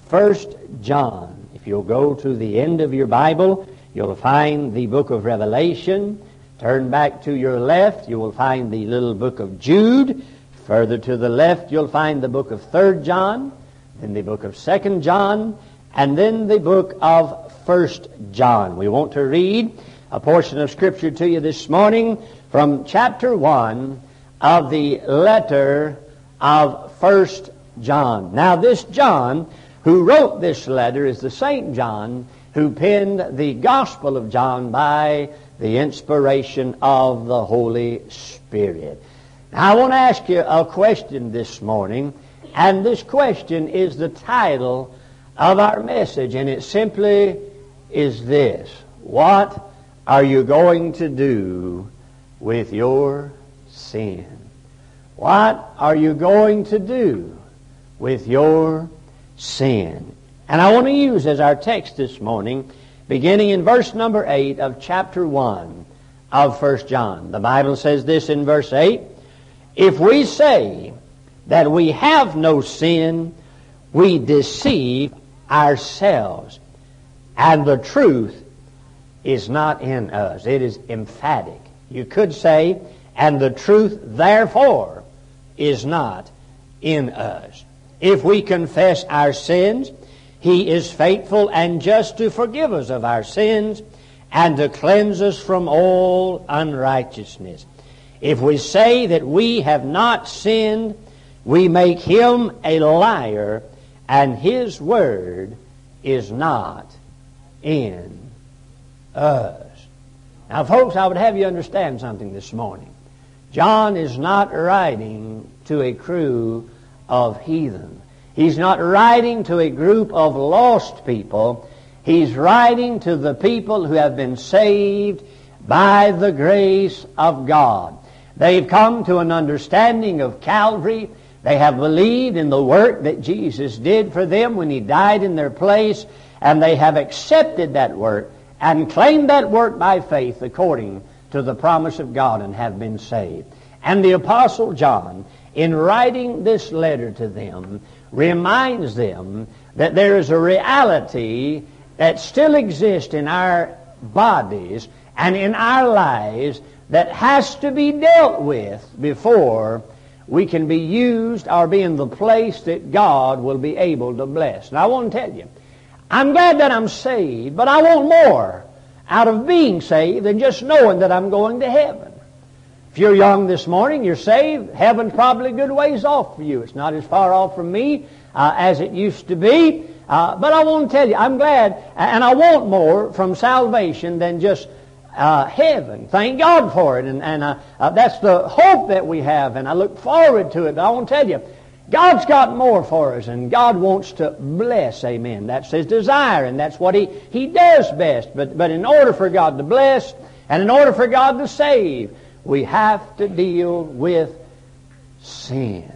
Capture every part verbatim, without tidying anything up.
First John. If you'll go to the end of your Bible, you'll find the book of Revelation. Turn back to your left, you will find the little book of Jude. Further to the left, you'll find the book of Third John, then the book of Second John, and then the book of First John. We want to read a portion of Scripture to you this morning from chapter one of the letter of First John. Now, this John who wrote this letter is the Saint John who penned the Gospel of John by the inspiration of the Holy Spirit. Now, I want to ask you a question this morning, and this question is the title of our message, and it simply is this: what are you going to do with your sin? What are you going to do with your sin? And I want to use as our text this morning, beginning in verse number eight of chapter one of First John. The Bible says this in verse eight: if we say that we have no sin, we deceive ourselves, and the truth is not in us. It is emphatic. You could say, and the truth therefore is not in us. If we confess our sins, He is faithful and just to forgive us of our sins and to cleanse us from all unrighteousness. If we say that we have not sinned, we make Him a liar, and His word is not in us. Now, folks, I would have you understand something this morning. John is not writing to a crew of heathen. He's not writing to a group of lost people. He's writing to the people who have been saved by the grace of God. They've come to an understanding of Calvary. They have believed in the work that Jesus did for them when He died in their place, and they have accepted that work and claimed that work by faith according to the promise of God and have been saved. And the Apostle John, in writing this letter to them, reminds them that there is a reality that still exists in our bodies and in our lives that has to be dealt with before we can be used or be in the place that God will be able to bless. And I want to tell you, I'm glad that I'm saved, but I want more out of being saved than just knowing that I'm going to heaven. If you're young this morning, you're saved, heaven's probably a good ways off for you. It's not as far off from me uh, as it used to be. Uh, but I want to tell you, I'm glad, and I want more from salvation than just uh, heaven. Thank God for it. And, and uh, uh, that's the hope that we have, and I look forward to it. But I want to tell you, God's got more for us, and God wants to bless, amen. That's His desire, and that's what He, he does best. But, but in order for God to bless, and in order for God to save, we have to deal with sin.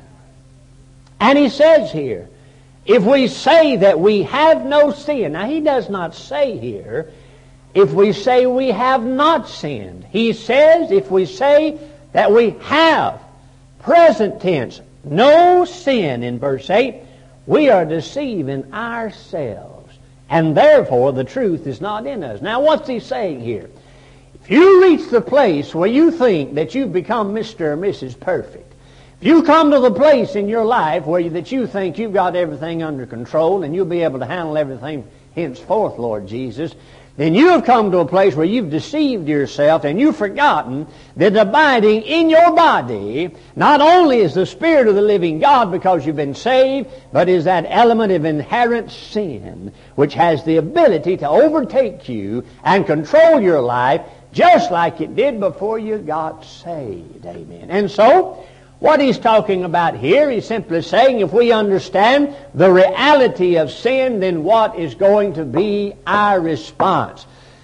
And He says here, if we say that we have no sin, now He does not say here, if we say we have not sinned. He says if we say that we have, present tense, no sin in verse eight, we are deceiving ourselves, and therefore the truth is not in us. Now, what's He saying here? If you reach the place where you think that you've become Mister or Missus Perfect, if you come to the place in your life where you, that you think you've got everything under control and you'll be able to handle everything henceforth, Lord Jesus, then you have come to a place where you've deceived yourself and you've forgotten that abiding in your body not only is the Spirit of the living God because you've been saved, but is that element of inherent sin which has the ability to overtake you and control your life just like it did before you got saved. Amen. And so, what he's talking about here, he's simply saying if we understand the reality of sin, then what is going to be our response?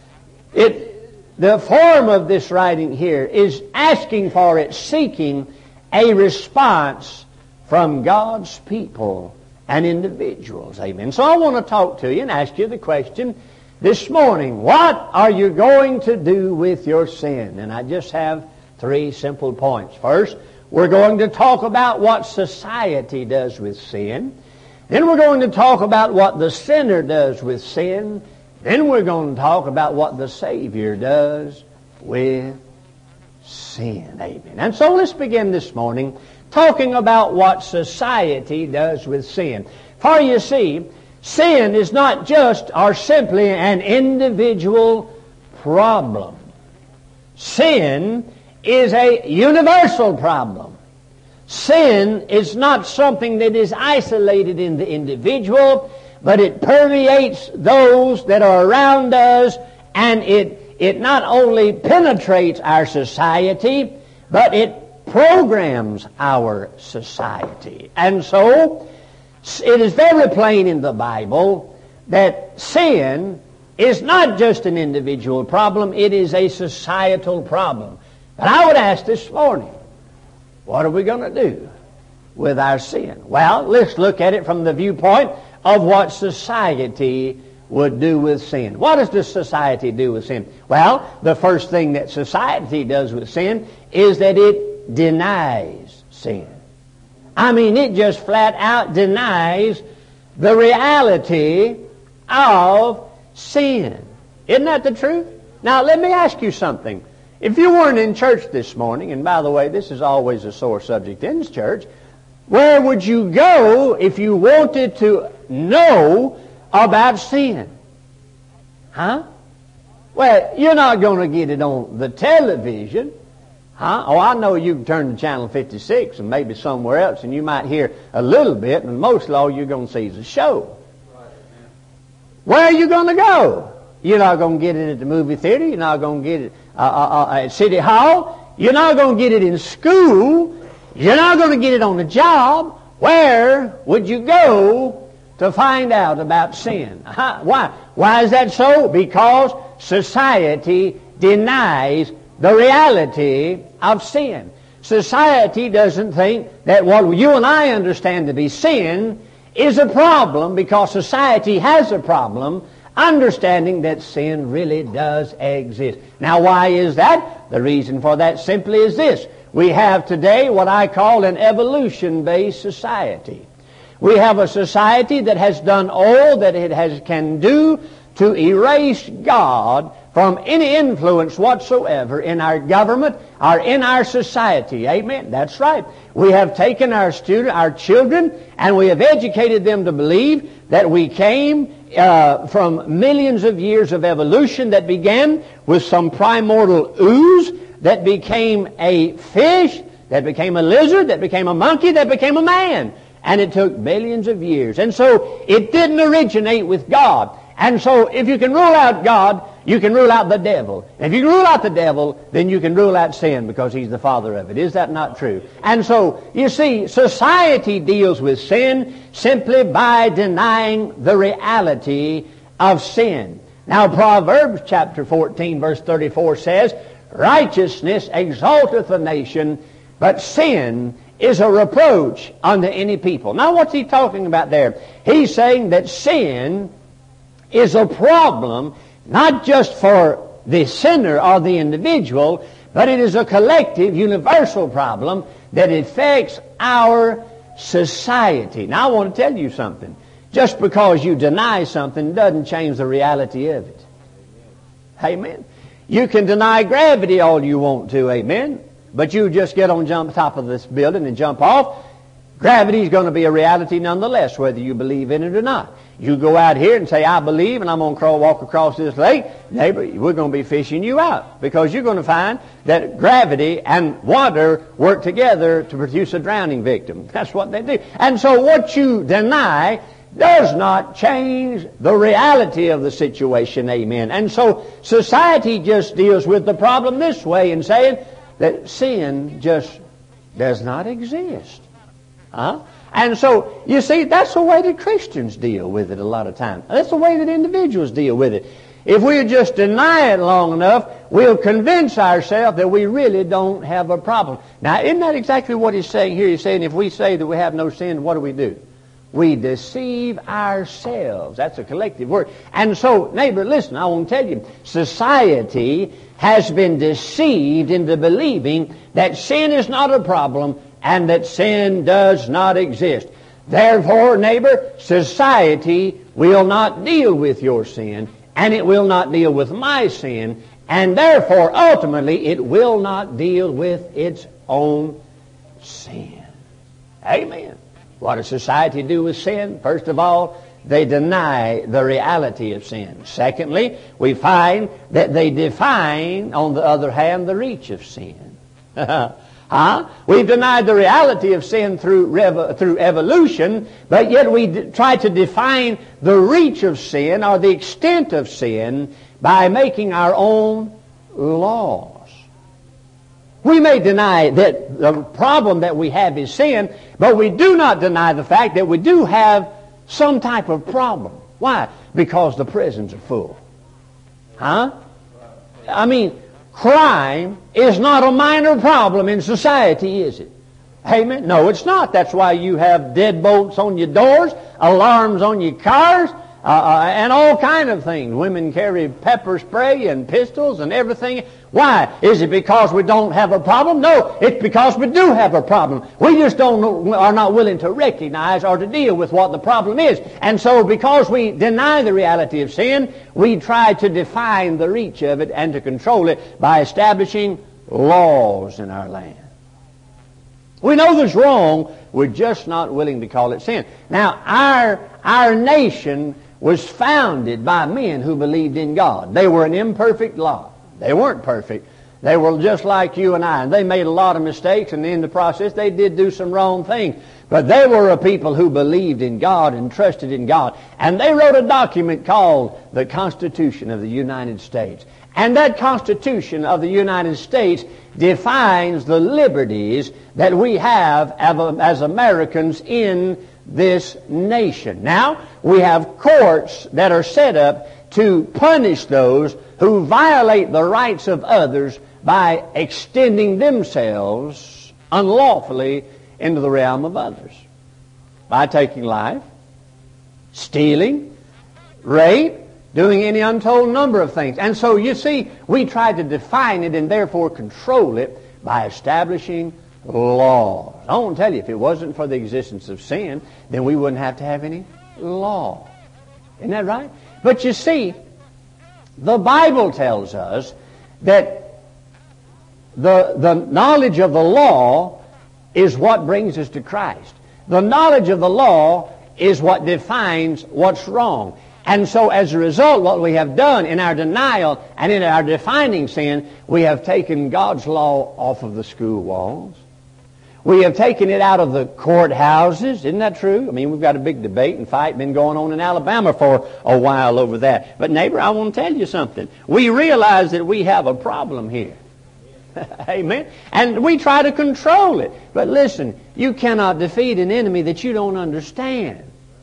It, the form of this writing here is asking for it, seeking a response from God's people and individuals. Amen. So I want to talk to you and ask you the question this morning, what are you going to do with your sin? And I just have three simple points. First, we're going to talk about what society does with sin. Then we're going to talk about what the sinner does with sin. Then we're going to talk about what the Savior does with sin. Amen. And so let's begin this morning talking about what society does with sin. For you see, sin is not just or simply an individual problem. Sin is a universal problem. Sin is not something that is isolated in the individual, but it permeates those that are around us, and it, it not only penetrates our society, but it programs our society. And so, it is very plain in the Bible that sin is not just an individual problem, it is a societal problem. But I would ask this morning, what are we going to do with our sin? Well, let's look at it from the viewpoint of what society would do with sin. What does the society do with sin? Well, the first thing that society does with sin is that it denies sin. I mean, it just flat out denies the reality of sin. Isn't that the truth? Now, let me ask you something. If you weren't in church this morning, and by the way, this is always a sore subject in church, where would you go if you wanted to know about sin? Huh? Well, you're not going to get it on the television. Huh? Oh, I know you can turn to Channel fifty-six and maybe somewhere else, and you might hear a little bit, and most of all you're going to see is a show. Where are you going to go? You're not going to get it at the movie theater. You're not going to get it uh, uh, uh, at City Hall. You're not going to get it in school. You're not going to get it on the job. Where would you go to find out about sin? Uh-huh. Why? Why is that so? Because society denies the reality of sin. Society doesn't think that what you and I understand to be sin is a problem, because society has a problem understanding that sin really does exist. Now, why is that? The reason for that simply is this. We have today what I call an evolution-based society. We have a society that has done all that it has can do to erase God from any influence whatsoever in our government or in our society. Amen. That's right. We have taken our student, our children, and we have educated them to believe that we came uh, from millions of years of evolution that began with some primordial ooze that became a fish, that became a lizard, that became a monkey, that became a man. And it took millions of years. And so it didn't originate with God. And so if you can rule out God, you can rule out the devil. If you can rule out the devil, then you can rule out sin, because he's the father of it. Is that not true? And so, you see, society deals with sin simply by denying the reality of sin. Now, Proverbs chapter fourteen, verse thirty-four says, "Righteousness exalteth a nation, but sin is a reproach unto any people." Now, what's he talking about there? He's saying that sin is a problem not just for the sinner or the individual, but it is a collective, universal problem that affects our society. Now, I want to tell you something. Just because you deny something doesn't change the reality of it. Amen. You can deny gravity all you want to, amen, but you just get on jump top of this building and jump off. Gravity is going to be a reality nonetheless, whether you believe in it or not. You go out here and say, "I believe, and I'm going to crawl, walk across this lake." Neighbor, we're going to be fishing you out, because you're going to find that gravity and water work together to produce a drowning victim. That's what they do. And so what you deny does not change the reality of the situation, amen. And so society just deals with the problem this way, in saying that sin just does not exist. Huh? And so, you see, that's the way that Christians deal with it a lot of times. That's the way that individuals deal with it. If we just deny it long enough, we'll convince ourselves that we really don't have a problem. Now, isn't that exactly what he's saying here? He's saying if we say that we have no sin, what do we do? We deceive ourselves. That's a collective word. And so, neighbor, listen, I want to tell you, society has been deceived into believing that sin is not a problem and that sin does not exist. Therefore, neighbor, society will not deal with your sin, and it will not deal with my sin, and therefore, ultimately, it will not deal with its own sin. Amen. What does society do with sin? First of all, they deny the reality of sin. Secondly, we find that they define, on the other hand, the reach of sin. Huh? We've denied the reality of sin through rev- through evolution, but yet we d- try to define the reach of sin or the extent of sin by making our own laws. We may deny that the problem that we have is sin, but we do not deny the fact that we do have some type of problem. Why? Because the prisons are full. Huh? I mean, crime is not a minor problem in society, is it? Amen? No, it's not. That's why you have deadbolts on your doors, alarms on your cars, uh, uh, and all kind of things. Women carry pepper spray and pistols and everything. Why? Is it because we don't have a problem? No, it's because we do have a problem. We just don't are not willing to recognize or to deal with what the problem is. And so because we deny the reality of sin, we try to define the reach of it and to control it by establishing laws in our land. We know there's wrong, we're just not willing to call it sin. Now, our, our nation was founded by men who believed in God. They were an imperfect lot. They weren't perfect. They were just like you and I. And they made a lot of mistakes, and in the process they did do some wrong things. But they were a people who believed in God and trusted in God. And they wrote a document called the Constitution of the United States. And that Constitution of the United States defines the liberties that we have as Americans in this nation. Now, we have courts that are set up to punish those who violate the rights of others by extending themselves unlawfully into the realm of others. By taking life, stealing, rape, doing any untold number of things. And so, you see, we try to define it and therefore control it by establishing laws. I want to tell you, if it wasn't for the existence of sin, then we wouldn't have to have any law. Isn't that right? But you see, the Bible tells us that the, the knowledge of the law is what brings us to Christ. The knowledge of the law is what defines what's wrong. And so as a result, what we have done in our denial and in our defining sin, we have taken God's law off of the school walls. We have taken it out of the courthouses. Isn't that true? I mean, we've got a big debate and fight been going on in Alabama for a while over that. But neighbor, I want to tell you something. We realize that we have a problem here. Amen. And we try to control it. But listen, you cannot defeat an enemy that you don't understand.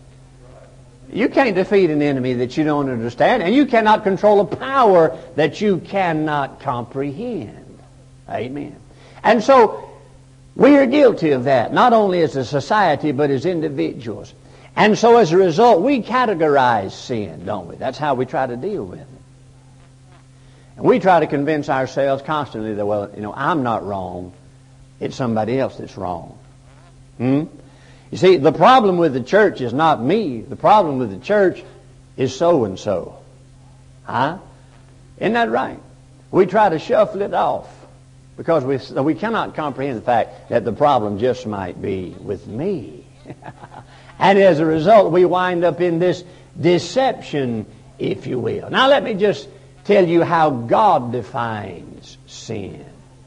You can't defeat an enemy that you don't understand, and you cannot control a power that you cannot comprehend. Amen. And so, we are guilty of that, not only as a society, but as individuals. And so as a result, we categorize sin, don't we? That's how we try to deal with it. And we try to convince ourselves constantly that, well, you know, I'm not wrong. It's somebody else that's wrong. Hmm? You see, the problem with the church is not me. The problem with the church is so-and-so. Huh? Isn't that right? We try to shuffle it off because we, we cannot comprehend the fact that the problem just might be with me. And as a result, we wind up in this deception, if you will. Now let me just tell you how God defines sin.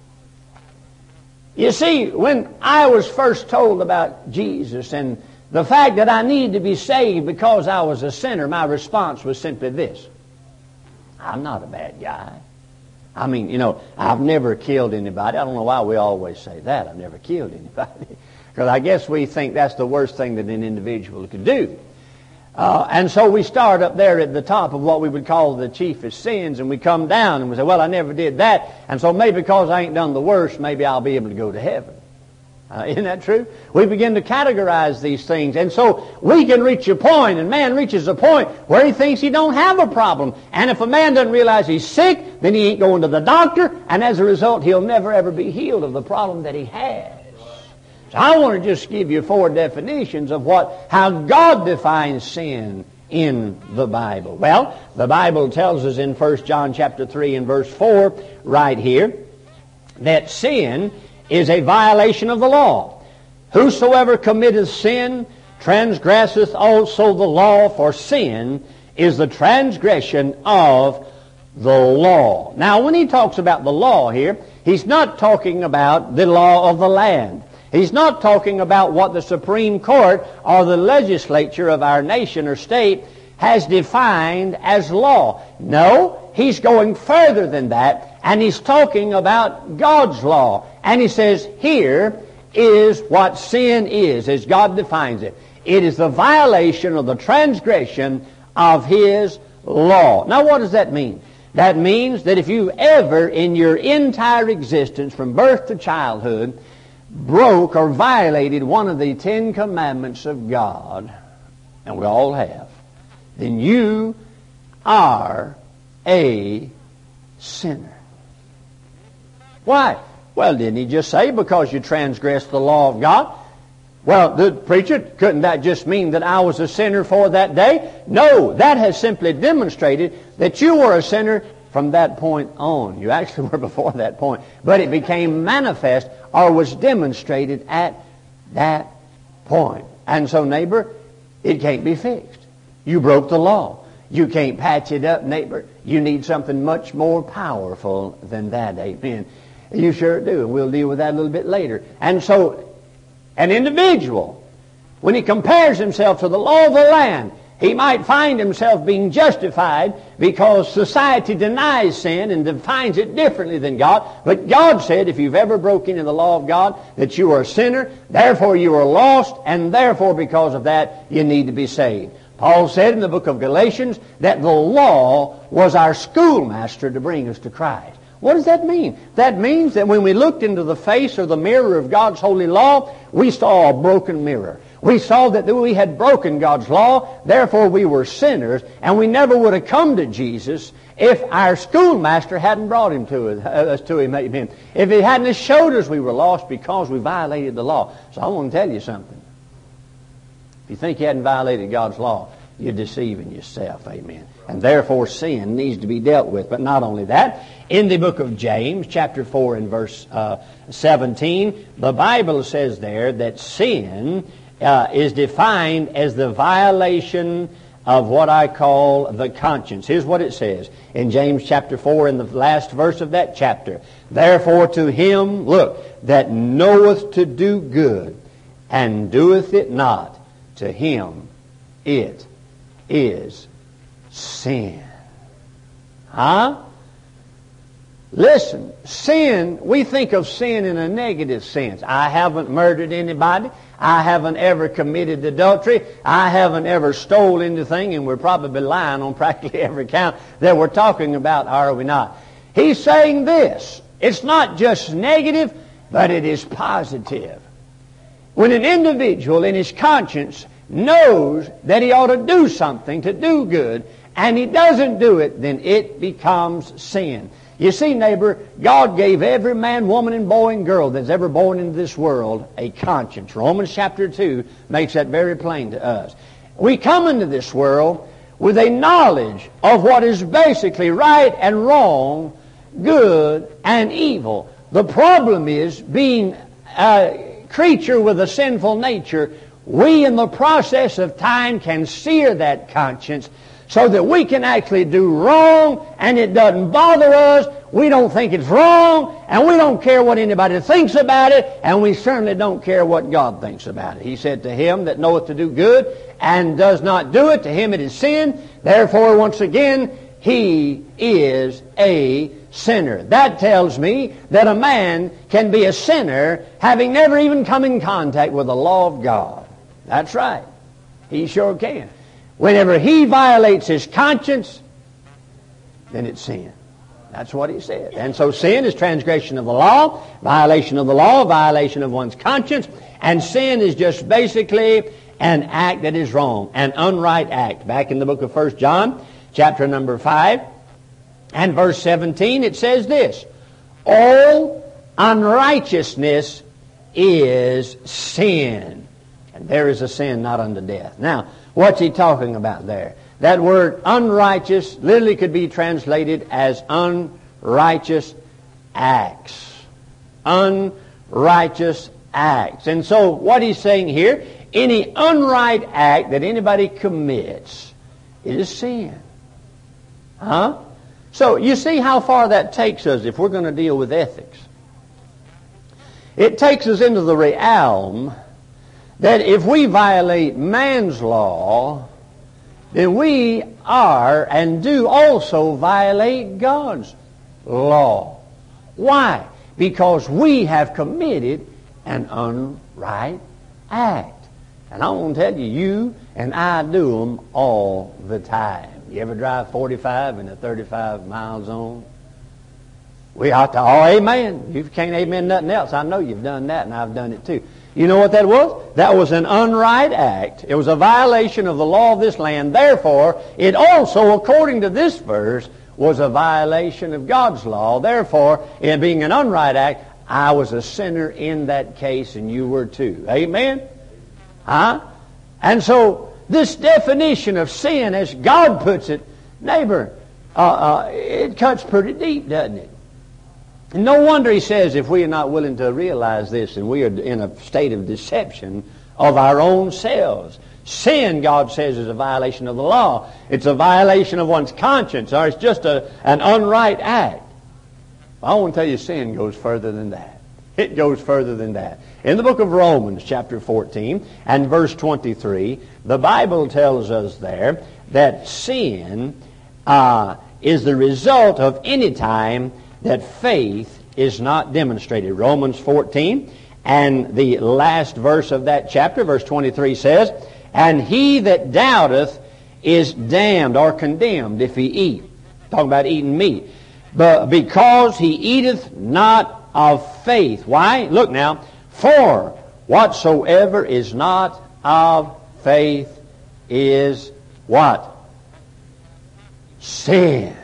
You see, when I was first told about Jesus and the fact that I need to be saved because I was a sinner, my response was simply this: I'm not a bad guy. I mean, you know, I've never killed anybody. I don't know why we always say that. I've never killed anybody. Because I guess we think that's the worst thing that an individual could do. Uh, and so we start up there at the top of what we would call the chiefest sins, and we come down and we say, well, I never did that, and so maybe because I ain't done the worst, maybe I'll be able to go to heaven. Uh, isn't that true? We begin to categorize these things, and so we can reach a point, and man reaches a point where he thinks he don't have a problem. And if a man doesn't realize he's sick, then he ain't going to the doctor, and as a result, he'll never ever be healed of the problem that he has. So I want to just give you four definitions of what, how God defines sin in the Bible. Well, the Bible tells us in First John chapter three and verse four right here that sin is a violation of the law. Whosoever committeth sin transgresseth also the law, for sin is the transgression of the law. Now, when he talks about the law here, he's not talking about the law of the land. He's not talking about what the Supreme Court or the legislature of our nation or state has defined as law. No, he's going further than that, and he's talking about God's law. And he says, here is what sin is, as God defines it. It is the violation or the transgression of His law. Now, what does that mean? That means that if you ever in your entire existence, from birth to childhood, broke or violated one of the Ten Commandments of God, and we all have, then you are a sinner. Why? Well, didn't he just say because you transgressed the law of God? Well, the preacher, couldn't that just mean that I was a sinner for that day? No, that has simply demonstrated that you were a sinner from that point on. You actually were before that point. But it became manifest or was demonstrated at that point. And so, neighbor, it can't be fixed. You broke the law. You can't patch it up, neighbor. You need something much more powerful than that. Amen. You sure do. And we'll deal with that a little bit later. And so, an individual, when he compares himself to the law of the land, he might find himself being justified because society denies sin and defines it differently than God. But God said, if you've ever broken into the law of God, that you are a sinner, therefore you are lost, and therefore because of that you need to be saved. Paul said in the book of Galatians that the law was our schoolmaster to bring us to Christ. What does that mean? That means that when we looked into the face or the mirror of God's holy law, we saw a broken mirror. We saw that we had broken God's law, therefore we were sinners, and we never would have come to Jesus if our schoolmaster hadn't brought him to us, to him, if he hadn't showed us we were lost because we violated the law. So I want to tell you something. If you think you hadn't violated God's law, you're deceiving yourself, amen. And therefore sin needs to be dealt with. But not only that, in the book of James, chapter four and verse uh, seventeen, the Bible says there that sin uh, is defined as the violation of what I call the conscience. Here's what it says in James chapter four, in the last verse of that chapter. Therefore to him, look, that knoweth to do good and doeth it not, to him it is sin. Huh? Listen, sin, we think of sin in a negative sense. I haven't murdered anybody. I haven't ever committed adultery. I haven't ever stole anything, and we're probably lying on practically every count that we're talking about, are we not? He's saying this. It's not just negative, but it is positive. When an individual in his conscience knows that he ought to do something, to do good, and he doesn't do it, then it becomes sin. You see, neighbor, God gave every man, woman, and boy and girl that's ever born into this world a conscience. Romans chapter two makes that very plain to us. We come into this world with a knowledge of what is basically right and wrong, good and evil. The problem is, being a creature with a sinful nature, we in the process of time can sear that conscience so that we can actually do wrong and it doesn't bother us. We don't think it's wrong and we don't care what anybody thinks about it, and we certainly don't care what God thinks about it. He said, to him that knoweth to do good and does not do it, to him it is sin. Therefore, once again, he is a sinner. That tells me that a man can be a sinner having never even come in contact with the law of God. That's right. He sure can. Whenever he violates his conscience, then it's sin. That's what he said. And so sin is transgression of the law, violation of the law, violation of one's conscience, and sin is just basically an act that is wrong, an unright act. Back in the book of First John, chapter number five, and verse seventeen, it says this, all unrighteousness is sin. And there is a sin not unto death. Now, what's he talking about there? That word unrighteous literally could be translated as unrighteous acts. Unrighteous acts. And so what he's saying here, any unright act that anybody commits is sin. Huh? So you see how far that takes us if we're going to deal with ethics. It takes us into the realm that if we violate man's law, then we are and do also violate God's law. Why? Because we have committed an unright act. And I want to tell you, you and I do them all the time. You ever drive forty-five in a thirty-five mile zone? We ought to, oh, amen. You can't amen nothing else. I know you've done that, and I've done it too. You know what that was? That was an unright act. It was a violation of the law of this land. Therefore, it also, according to this verse, was a violation of God's law. Therefore, in being an unright act, I was a sinner in that case, and you were too. Amen? Huh? And so, this definition of sin, as God puts it, neighbor, uh, uh, it cuts pretty deep, doesn't it? And no wonder he says if we are not willing to realize this, and we are in a state of deception of our own selves. Sin, God says, is a violation of the law. It's a violation of one's conscience, or it's just a, an unright act. I want to tell you, sin goes further than that. It goes further than that. In the book of Romans, chapter fourteen, and verse twenty-three, the Bible tells us there that sin uh, is the result of any time that faith is not demonstrated. Romans fourteen, and the last verse of that chapter, verse twenty-three says, and he that doubteth is damned or condemned if he eat. Talking about eating meat. But because he eateth not of faith. Why? Look now. For whatsoever is not of faith is what? Sin.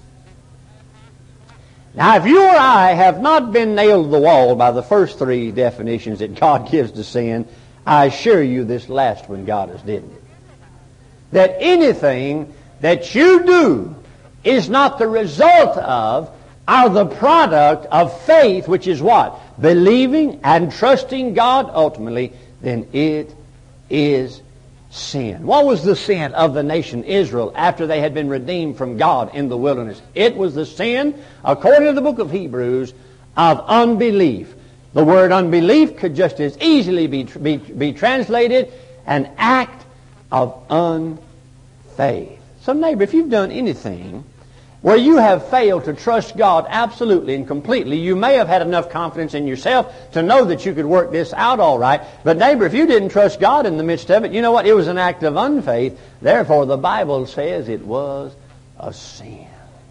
Now, if you or I have not been nailed to the wall by the first three definitions that God gives to sin, I assure you this last one God has didn't it. That anything that you do is not the result of or the product of faith, which is what? Believing and trusting God ultimately, then it is sin. What was the sin of the nation Israel after they had been redeemed from God in the wilderness? It was the sin, according to the book of Hebrews, of unbelief. The word unbelief could just as easily be, be, be translated an act of unfaith. So neighbor, if you've done anything where you have failed to trust God absolutely and completely, you may have had enough confidence in yourself to know that you could work this out all right. But neighbor, if you didn't trust God in the midst of it, you know what? It was an act of unfaith. Therefore, the Bible says it was a sin.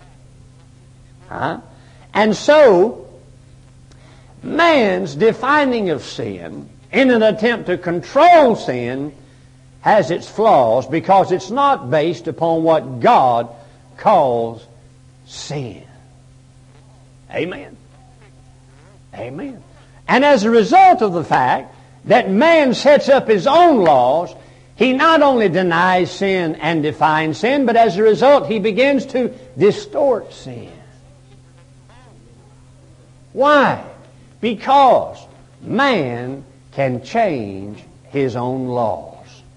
Huh? And so, man's defining of sin in an attempt to control sin has its flaws because it's not based upon what God calls sin. Amen. Amen. And as a result of the fact that man sets up his own laws, he not only denies sin and defines sin, but as a result he begins to distort sin. Why? Because man can change his own laws.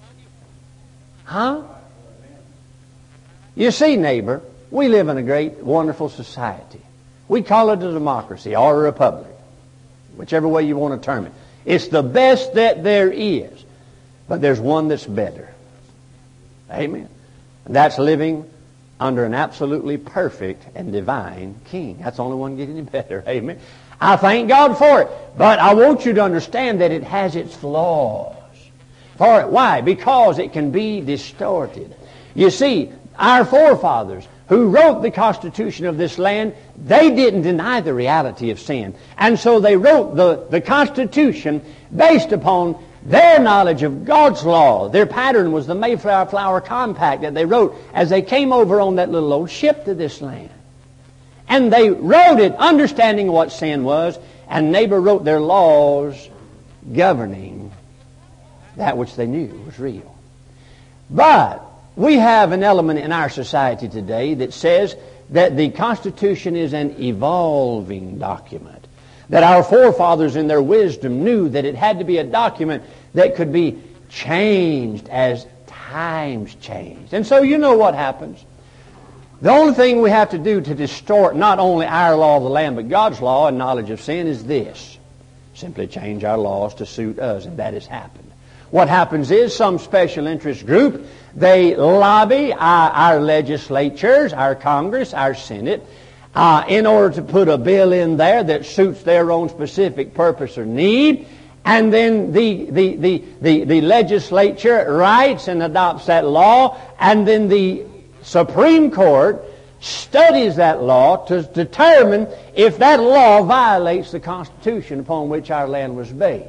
Huh? You see, neighbor, we live in a great, wonderful society. We call it a democracy or a republic, whichever way you want to term it. It's the best that there is, but there's one that's better. Amen. And that's living under an absolutely perfect and divine king. That's the only one getting any better. Amen. I thank God for it, but I want you to understand that it has its flaws. For it, why? Because it can be distorted. You see, our forefathers who wrote the Constitution of this land, they didn't deny the reality of sin. And so they wrote the, the Constitution based upon their knowledge of God's law. Their pattern was the Mayflower Flower Compact that they wrote as they came over on that little old ship to this land. And they wrote it understanding what sin was, and neighbor wrote their laws governing that which they knew was real. But we have an element in our society today that says that the Constitution is an evolving document. That our forefathers in their wisdom knew that it had to be a document that could be changed as times changed. And so you know what happens. The only thing we have to do to distort not only our law of the land but God's law and knowledge of sin is this. Simply change our laws to suit us, and that has happened. What happens is some special interest group, they lobby our, our legislatures, our Congress, our Senate, uh, in order to put a bill in there that suits their own specific purpose or need. And then the, the, the, the, the legislature writes and adopts that law, and then the Supreme Court studies that law to determine if that law violates the Constitution upon which our land was based.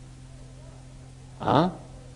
Huh?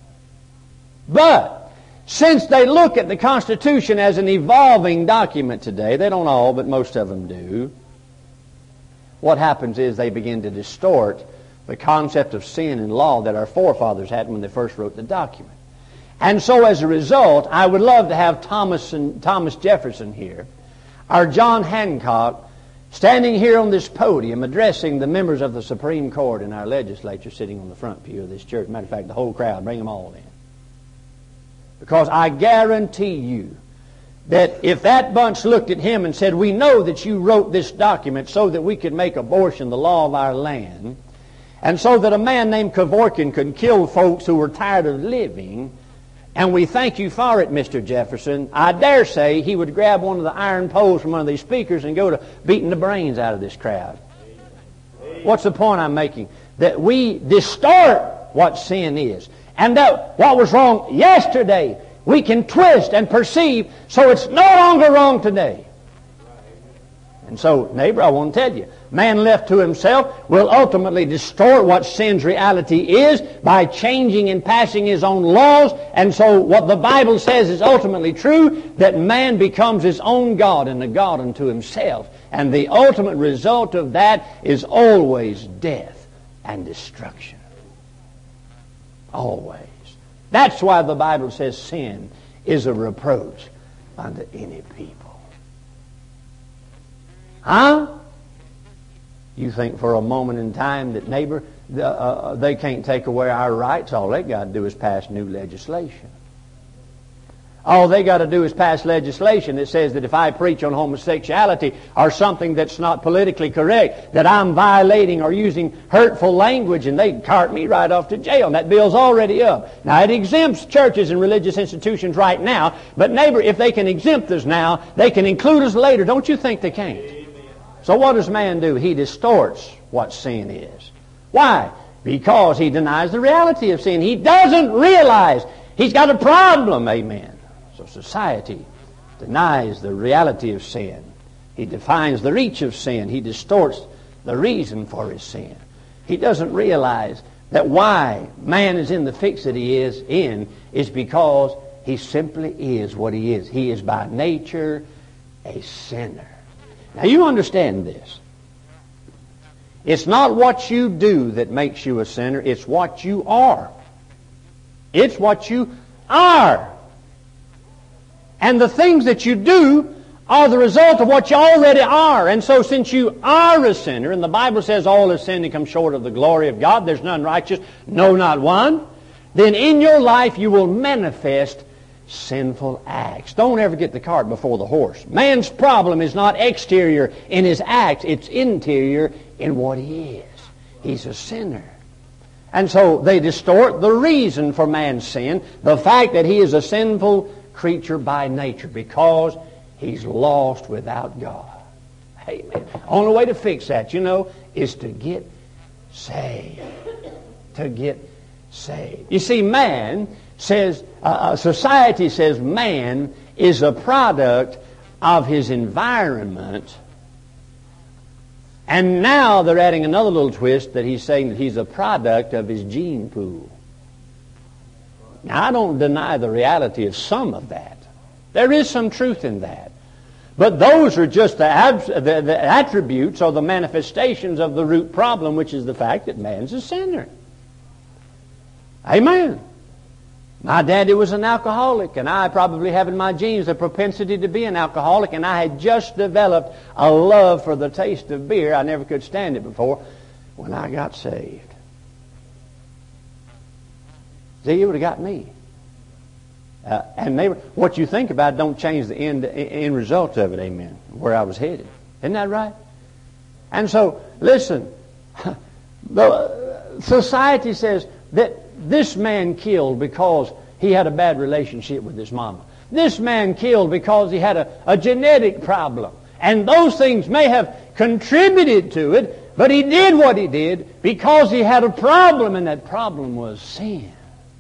But since they look at the Constitution as an evolving document today, they don't all, but most of them do, what happens is they begin to distort the concept of sin and law that our forefathers had when they first wrote the document. And so as a result, I would love to have Thomas and Thomas Jefferson here, or John Hancock, standing here on this podium addressing the members of the Supreme Court in our legislature sitting on the front pew of this church. Matter of fact, the whole crowd, bring them all in. Because I guarantee you that if that bunch looked at him and said, we know that you wrote this document so that we could make abortion the law of our land, and so that a man named Kevorkian could kill folks who were tired of living, and we thank you for it, Mister Jefferson, I dare say he would grab one of the iron poles from one of these speakers and go to beating the brains out of this crowd. What's the point I'm making? That we distort what sin is. And that what was wrong yesterday, we can twist and perceive so it's no longer wrong today. And so, neighbor, I want to tell you, man left to himself will ultimately distort what sin's reality is by changing and passing his own laws. And so what the Bible says is ultimately true, that man becomes his own God and a God unto himself. And the ultimate result of that is always death and destruction. Always. That's why the Bible says sin is a reproach unto any people. Huh? You think for a moment in time that, neighbor, the, uh, they can't take away our rights. All they got to do is pass new legislation. All they got to do is pass legislation that says that if I preach on homosexuality or something that's not politically correct, that I'm violating or using hurtful language, and they cart me right off to jail. And that bill's already up. Now, it exempts churches and religious institutions right now, but neighbor, if they can exempt us now, they can include us later. Don't you think they can't? So what does man do? He distorts what sin is. Why? Because he denies the reality of sin. He doesn't realize he's got a problem. Amen. So society denies the reality of sin. He defines the reach of sin. He distorts the reason for his sin. He doesn't realize that why man is in the fix that he is in is because he simply is what he is. He is by nature a sinner. Now you understand this. It's not what you do that makes you a sinner. It's what you are. It's what you are. And the things that you do are the result of what you already are. And so since you are a sinner, and the Bible says all have sinned and come short of the glory of God, there's none righteous, no, not one, then in your life you will manifest sinful acts. Don't ever get the cart before the horse. Man's problem is not exterior in his acts, it's interior in what he is. He's a sinner. And so they distort the reason for man's sin, the fact that he is a sinful creature by nature, because he's lost without God. Amen. Only way to fix that, you know, is to get saved. To get saved. You see, man says, uh, society says man is a product of his environment, and now they're adding another little twist that he's saying that he's a product of his gene pool. Now, I don't deny the reality of some of that. There is some truth in that. But those are just the, abs- the, the attributes or the manifestations of the root problem, which is the fact that man's a sinner. Amen. My daddy was an alcoholic, and I probably have in my genes a propensity to be an alcoholic, and I had just developed a love for the taste of beer. I never could stand it before when I got saved. See, you would have got me. Uh, and they, what you think about don't change the end, end result of it, amen, where I was headed. Isn't that right? And so, listen, the society says that this man killed because he had a bad relationship with his mama. This man killed because he had a, a genetic problem. And those things may have contributed to it, but he did what he did because he had a problem, and that problem was sin.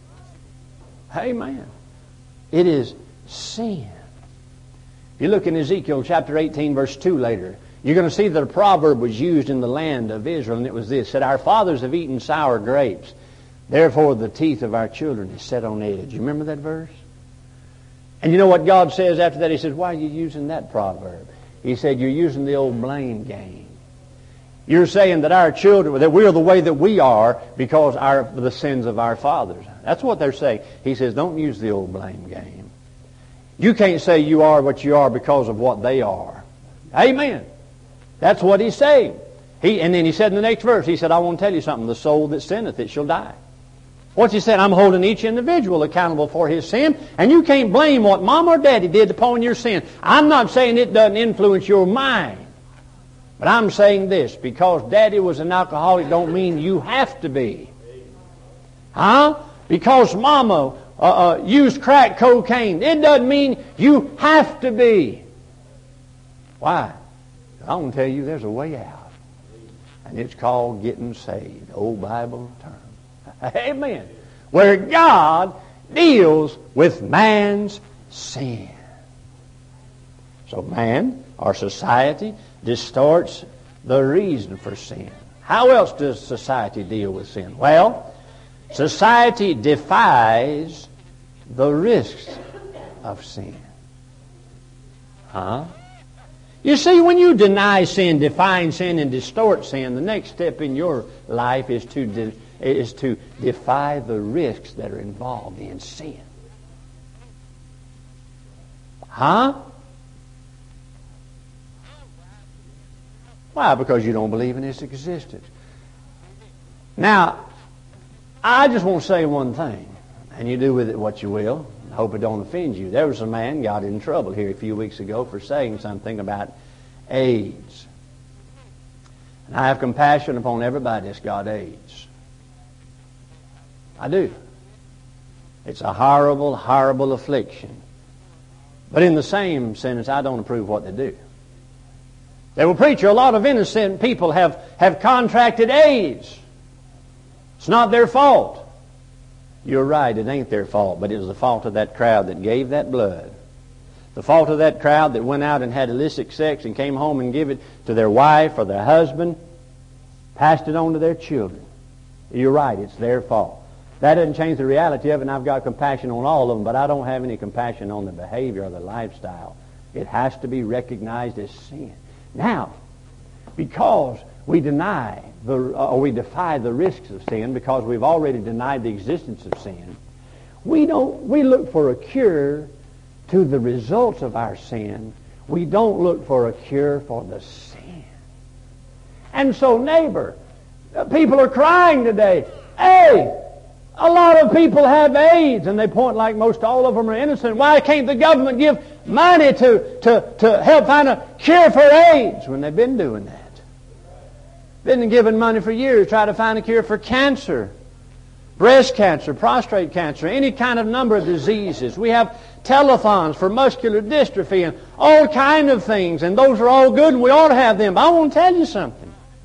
Amen. It is sin. If you look in Ezekiel chapter eighteen, verse two later, you're going to see that a proverb was used in the land of Israel, and it was this: said, "Our fathers have eaten sour grapes, therefore the teeth of our children is set on edge." You remember that verse? And you know what God says after that? He says, "Why are you using that proverb?" He said, "You're using the old blame game. You're saying that our children, that we're the way that we are because our the sins of our fathers." That's what they're saying. He says, don't use the old blame game. You can't say you are what you are because of what they are. Amen. That's what he's saying. He, and then he said in the next verse, he said, "I want to tell you something. The soul that sinneth, it shall die." What's he said? I'm holding each individual accountable for his sin, and you can't blame what mom or daddy did upon your sin. I'm not saying it doesn't influence your mind. But I'm saying this: because daddy was an alcoholic don't mean you have to be. Huh? Because mama uh, uh, used crack cocaine, it doesn't mean you have to be. Why? I want to tell you there's a way out. And it's called getting saved. Old Bible term. Amen. Where God deals with man's sin. So man, our society, distorts the reason for sin. How else does society deal with sin? Well, society defies the risks of sin. Huh? You see, when you deny sin, define sin, and distort sin, the next step in your life is to de- is to defy the risks that are involved in sin. Huh? Why? Because you don't believe in its existence. Now, I just want to say one thing, and you do with it what you will. I hope it don't offend you. There was a man got in trouble here a few weeks ago for saying something about AIDS. And I have compassion upon everybody that's got AIDS. I do. It's a horrible, horrible affliction. But in the same sentence, I don't approve what they do. They will preach a lot of innocent people have, have contracted AIDS. It's not their fault. You're right, it ain't their fault, but it was the fault of that crowd that gave that blood. The fault of that crowd that went out and had illicit sex and came home and gave it to their wife or their husband, passed it on to their children. You're right, it's their fault. That doesn't change the reality of it, and I've got compassion on all of them, but I don't have any compassion on the behavior or the lifestyle. It has to be recognized as sin. Now, because we deny the, or we defy the risks of sin, because we've already denied the existence of sin, we don't. We look for a cure to the results of our sin. We don't look for a cure for the sin. And so, neighbor, people are crying today. Hey, a lot of people have AIDS, and they point like most all of them are innocent. Why can't the government give money to, to, to help find a cure for AIDS when they've been doing that? Been giving money for years, try to find a cure for cancer, breast cancer, prostate cancer, any kind of number of diseases. We have telethons for muscular dystrophy and all kind of things, and those are all good, and we ought to have them. But I want to tell you something.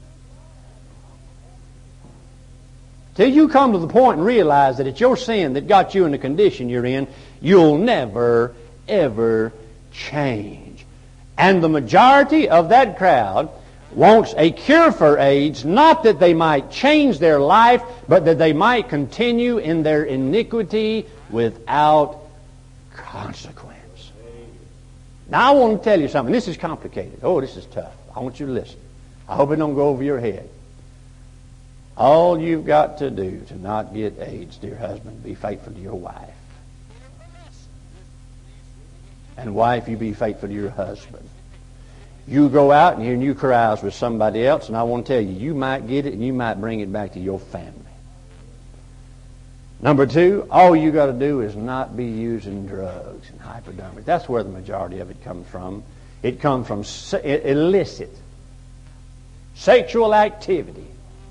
Till you come to the point and realize that it's your sin that got you in the condition you're in, you'll never, ever change. And the majority of that crowd wants a cure for AIDS, not that they might change their life, but that they might continue in their iniquity without consequence. Now I want to tell you something. This is complicated. Oh, this is tough. I want you to listen. I hope it don't go over your head. All you've got to do to not get AIDS, dear husband, be faithful to your wife. And wife, you be faithful to your husband. You go out and you, and you carouse with somebody else, and I want to tell you, you might get it and you might bring it back to your family. Number two, all you got to do is not be using drugs and hypodermics. That's where the majority of it comes from. It comes from illicit sexual activity.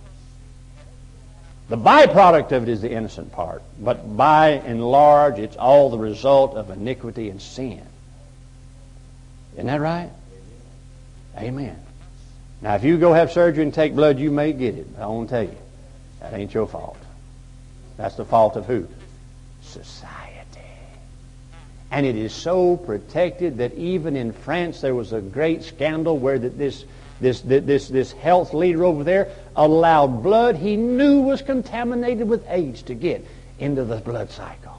The byproduct of it is the innocent part, but by and large, it's all the result of iniquity and sin. Isn't that right? Amen. Now, if you go have surgery and take blood, you may get it. I want to tell you, that ain't your fault. That's the fault of who? Society. And it is so protected that even in France there was a great scandal where that this, this, this, this health leader over there allowed blood he knew was contaminated with AIDS to get into the blood cycle.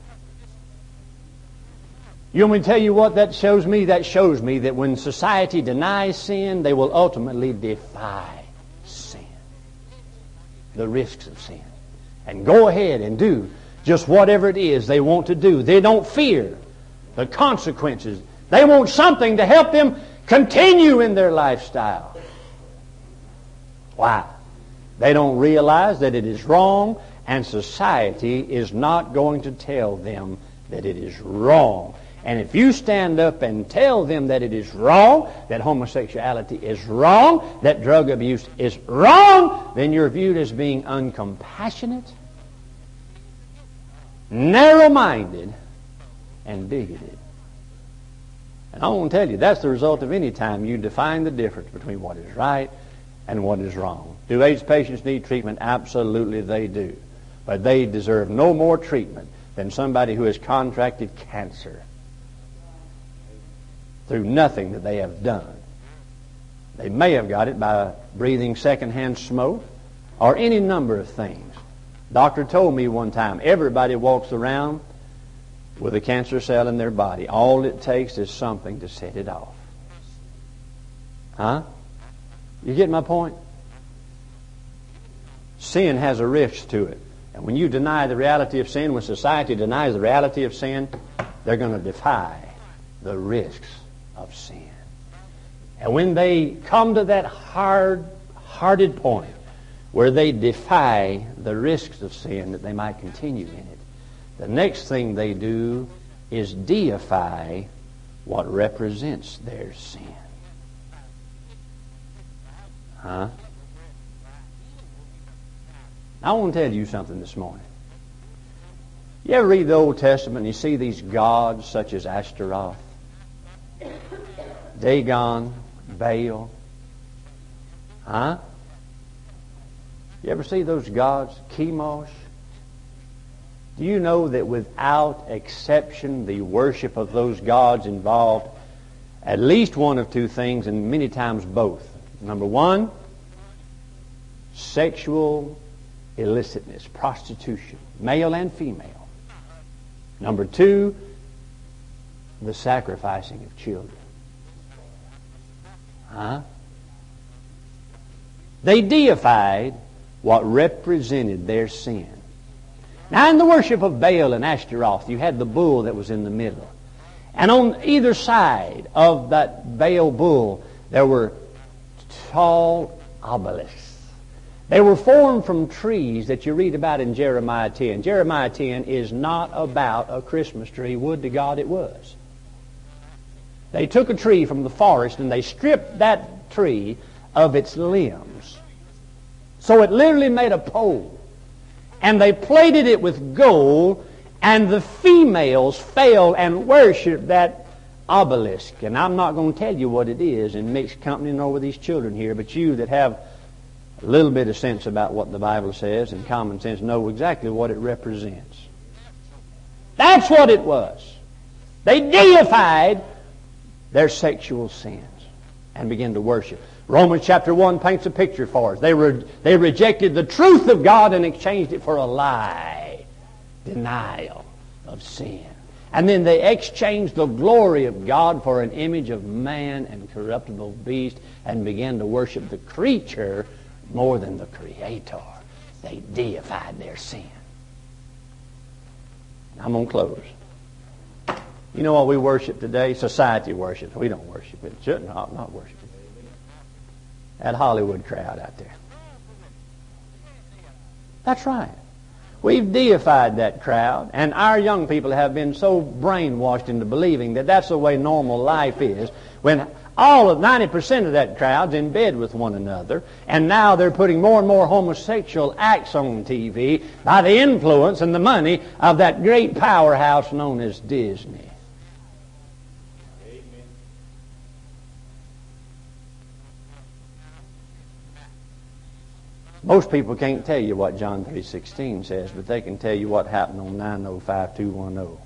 You want me to tell you what that shows me? That shows me that when society denies sin, they will ultimately defy sin. The risks of sin. And go ahead and do just whatever it is they want to do. They don't fear the consequences. They want something to help them continue in their lifestyle. Why? They don't realize that it is wrong, and society is not going to tell them that it is wrong. And if you stand up and tell them that it is wrong, that homosexuality is wrong, that drug abuse is wrong, then you're viewed as being uncompassionate, narrow-minded, and bigoted. And I want to tell you, that's the result of any time you define the difference between what is right and what is wrong. Do AIDS patients need treatment? Absolutely they do. But they deserve no more treatment than somebody who has contracted cancer through nothing that they have done. They may have got it by breathing secondhand smoke or any number of things. Doctor told me one time, everybody walks around with a cancer cell in their body. All it takes is something to set it off. Huh? You get my point? Sin has a risk to it. And when you deny the reality of sin, when society denies the reality of sin, they're going to defy the risks of sin. And when they come to that hard-hearted point where they defy the risks of sin that they might continue in it, the next thing they do is deify what represents their sin. Huh? I want to tell you something this morning. You ever read the Old Testament and you see these gods such as Ashtaroth, Dagon, Baal? Huh? You ever see those gods? Chemosh? Do you know that without exception the worship of those gods involved at least one of two things, and many times both? Number one, sexual illicitness, prostitution, male and female. Number two, the sacrificing of children. Huh? They deified what represented their sin. Now, in the worship of Baal and Ashtaroth, you had the bull that was in the middle. And on either side of that Baal bull, there were tall obelisks. They were formed from trees that you read about in Jeremiah ten. Jeremiah ten is not about a Christmas tree. Would to God it was. They took a tree from the forest and they stripped that tree of its limbs. So it literally made a pole. And they plated it with gold, and the females fell and worshipped that obelisk. And I'm not going to tell you what it is in mixed company over these children here, but you that have a little bit of sense about what the Bible says and common sense know exactly what it represents. That's what it was. They deified their sexual sins and began to worship. Romans chapter one paints a picture for us. They were, they rejected the truth of God and exchanged it for a lie. Denial of sin. And then they exchanged the glory of God for an image of man and corruptible beast and began to worship the creature more than the Creator. They deified their sin. I'm going to close. You know what we worship today? Society worships. We don't worship it. Shouldn't not, not worship it. That Hollywood crowd out there. That's right. We've deified that crowd, and our young people have been so brainwashed into believing that that's the way normal life is, when all of ninety percent of that crowd's in bed with one another, and now they're putting more and more homosexual acts on T V by the influence and the money of that great powerhouse known as Disney. Most people can't tell you what John three sixteen says, but they can tell you what happened on nine oh five two one oh.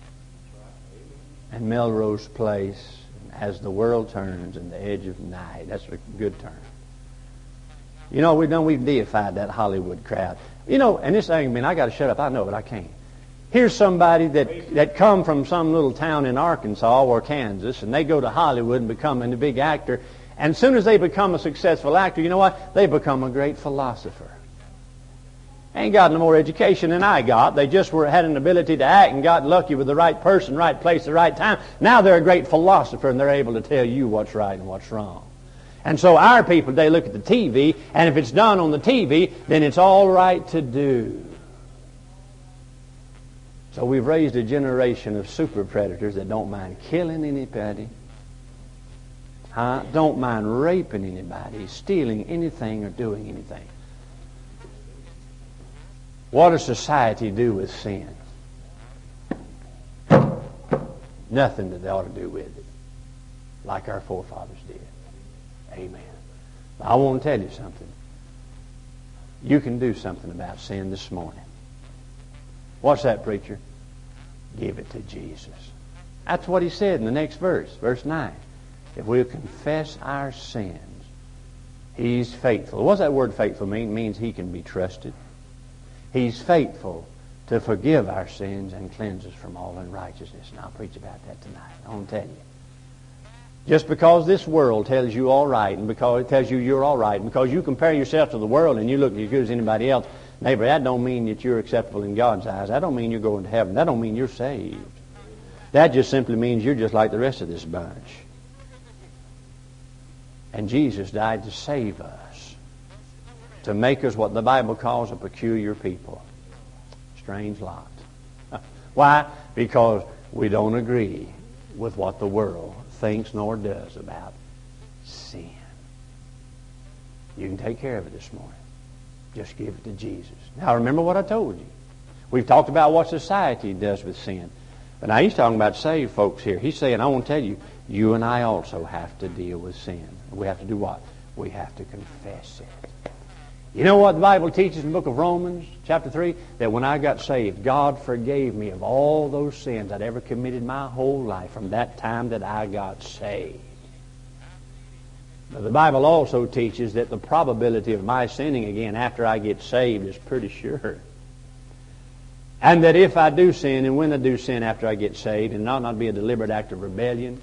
And Melrose Place, As the World Turns, and The Edge of Night. That's a good term. You know, we've done, we've deified that Hollywood crowd. You know, and this ain't mean I got to shut up. I know, but I can't. Here's somebody that, that come from some little town in Arkansas or Kansas, and they go to Hollywood and become a big actor. And as soon as they become a successful actor, you know what? They become a great philosopher. Ain't got no more education than I got. They just were had an ability to act and got lucky with the right person, right place, the right time. Now they're a great philosopher, and they're able to tell you what's right and what's wrong. And so our people, they look at the T V, and if it's done on the T V, then it's all right to do. So we've raised a generation of super predators that don't mind killing anybody. Huh? Don't mind raping anybody, stealing anything, or doing anything. What does society do with sin? Nothing that they ought to do with it, like our forefathers did. Amen. I want to tell you something. You can do something about sin this morning. What's that, preacher? Give it to Jesus. That's what he said in the next verse, verse nine. If we'll confess our sins, He's faithful. What does that word faithful mean? It means He can be trusted. He's faithful to forgive our sins and cleanse us from all unrighteousness. And I'll preach about that tonight. I want to tell you. Just because this world tells you all right, and because it tells you you're all right, and because you compare yourself to the world and you look as good as anybody else, neighbor, that don't mean that you're acceptable in God's eyes. That don't mean you're going to heaven. That don't mean you're saved. That just simply means you're just like the rest of this bunch. And Jesus died to save us, to make us what the Bible calls a peculiar people. Strange lot. Why? Because we don't agree with what the world thinks nor does about sin. You can take care of it this morning. Just give it to Jesus. Now remember what I told you. We've talked about what society does with sin. But now he's talking about saved folks here. He's saying, I want to tell you, you and I also have to deal with sin. We have to do what? We have to confess it. You know what the Bible teaches in the book of Romans, chapter three? That when I got saved, God forgave me of all those sins I'd ever committed my whole life from that time that I got saved. But the Bible also teaches that the probability of my sinning again after I get saved is pretty sure. And that if I do sin, and when I do sin after I get saved, and not, not be a deliberate act of rebellion,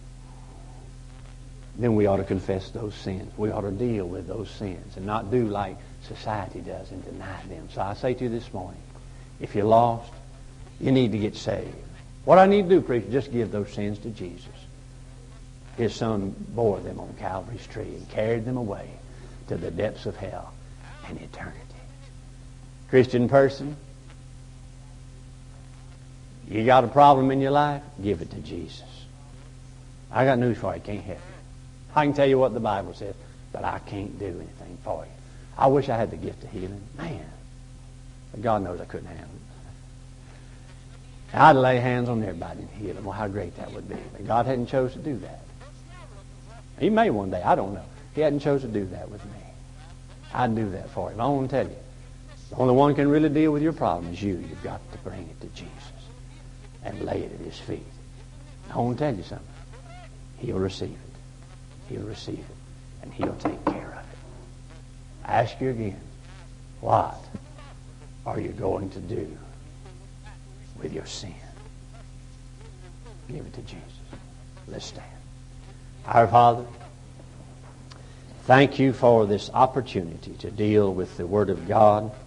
then we ought to confess those sins. We ought to deal with those sins and not do like society does and deny them. So I say to you this morning, if you're lost, you need to get saved. What I need to do, preacher, just give those sins to Jesus. His Son bore them on Calvary's tree and carried them away to the depths of hell and eternity. Christian person, you got a problem in your life? Give it to Jesus. I got news for you. I can't help you. I can tell you what the Bible says, but I can't do anything for you. I wish I had the gift of healing. Man, but God knows I couldn't handle it. I'd lay hands on everybody and heal them. Well, how great that would be. But God hadn't chose to do that. He may one day. I don't know. He hadn't chose to do that with me. I'd do that for him. I want to tell you, the only one who can really deal with your problem is you. You've got to bring it to Jesus and lay it at His feet. I want to tell you something. He'll receive it. He'll receive it, and He'll take care of it. I ask you again, what are you going to do with your sin? Give it to Jesus. Let's stand. Our Father, thank you for this opportunity to deal with the Word of God.